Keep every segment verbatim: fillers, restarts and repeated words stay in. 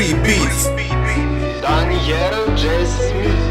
Free Beats. Daniel Jazz Music.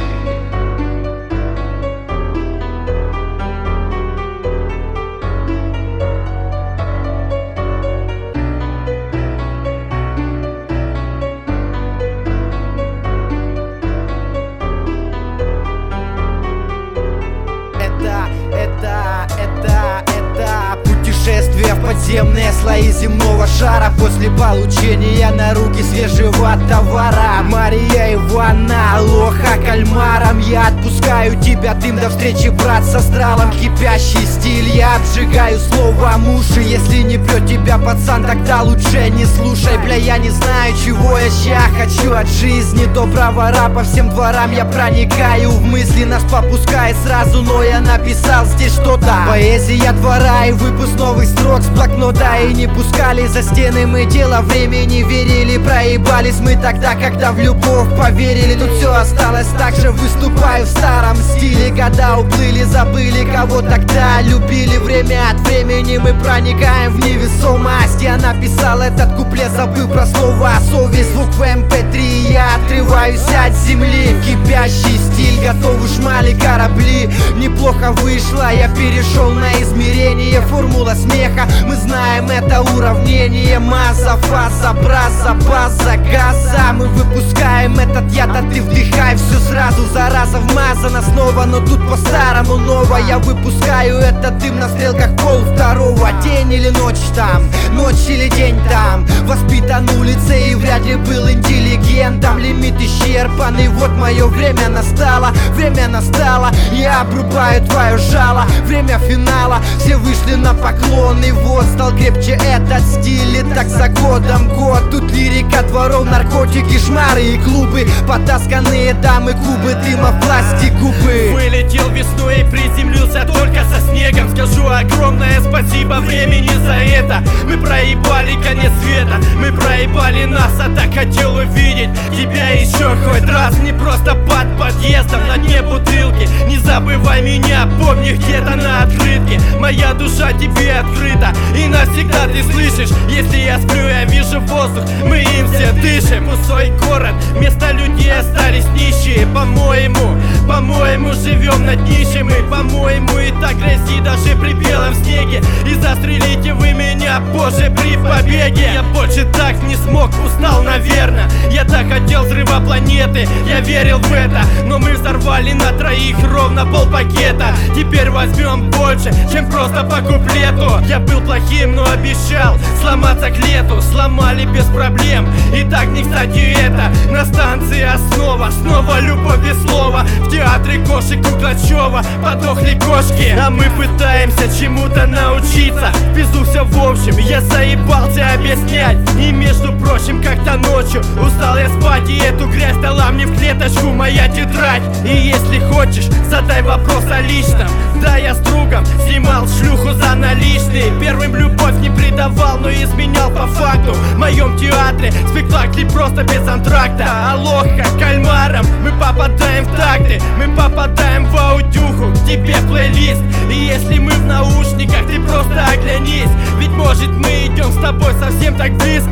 Это, это, это, это путешествие в подземные слои земного шара. После получения на руки свежего товара, Мария Ивана, лоха кальмаром. Я отпускаю тебя, дым, до встречи, брат, с астралом. Кипящий стиль, я обжигаю словом уши. Если не прет тебя, пацан, тогда лучше не слушай. Бля, я не знаю, чего я ща хочу от жизни. Доброго рапа всем дворам я проникаю в мысли. Нас попускает сразу, но я написал здесь что-то. Поэзия двора и выпуск новых строк с блокнота. И не пускали за стены мы, дело времени верили. Проебались мы тогда, когда в любовь поверили. Тут все осталось так же, выступаю в старом стиле. Года уплыли, забыли, кого тогда любили. Время от времени мы проникаем в невесомость. Я написал этот куплет, забыл про слово совесть. Звук в эм пэ три, я отрываюсь от земли. Кипящий стиль, готовы шмали корабли. Неплохо вышло, я перешел на измерение. Формула смеха, мы знаем это уравнение. Масса, фаза, браза, база, газа. Мы выпускаем этот яд, а ты вдыхай все сразу. Зараза вмазана снова, но тут по-старому ново. Я выпускаю этот дым на стрелках пол второго. День или ночь там, ночь или день там. Воспитан улицей и вряд ли был интеллигентом. Лимит исчерпанный, вот мое время настало. Время настало, я обрубаю твое жало. Время финала, все вышли на поклон. И вот стал крепче этот стиль. И так за годом год. Тут лирика дворов, наркотики, шмары и клубы. Потасканные дамы, кубы дыма, пластик, губы. Вылетел весной и приземлился только со снегом. Скажу огромное спасибо времени за это. Мы проебали конец света, мы проебали нас. А так хотел увидеть тебя еще хоть раз. Не просто под подъездом, на дне бутылки. Не забывай меня, помни где-то на открытке. Моя душа тебе открыта, и навсегда ты слышишь. Если я сплю, я вижу воздух, мы им все дышим. Пустой город, вместо людей остались нищие. По-моему, по-моему, живем на днище мы. По-моему, и так грязи даже при белом снеге. И застрелите вы меня позже при побеге. Я больше так не смог, устал, наверное. Я так хотел взрыва планеты, я верил в это. Но мы взорвали на троих ровно полпакета. Теперь возьмем больше, чем просто по куплету. Я был плохим, но обещал сломаться к лету. Сломали без проблем, и так не кстати это. На станции основа, снова любовь без слова. В театре кошек Куклачева подохли кошки. А мы пытаемся чему-то научиться. Пизду все в общем, я заебался объяснять. И между прочим, как-то ночью устал я спать, и эту грязь дала мне в клеточку моя тетрадь. И если хочешь, задай вопрос о личном. Да, я с другом снимал шлюху за наличные. Первым любовь не предавал, но изменял по факту. В моем театре спектакли просто без антракта. Алоха кальмаром, мы попадаем в такты. Мы попадаем в аудюху, к тебе плейлист. И если мы в наушниках, ты просто оглянись. Ведь может мы идем с тобой совсем так близко.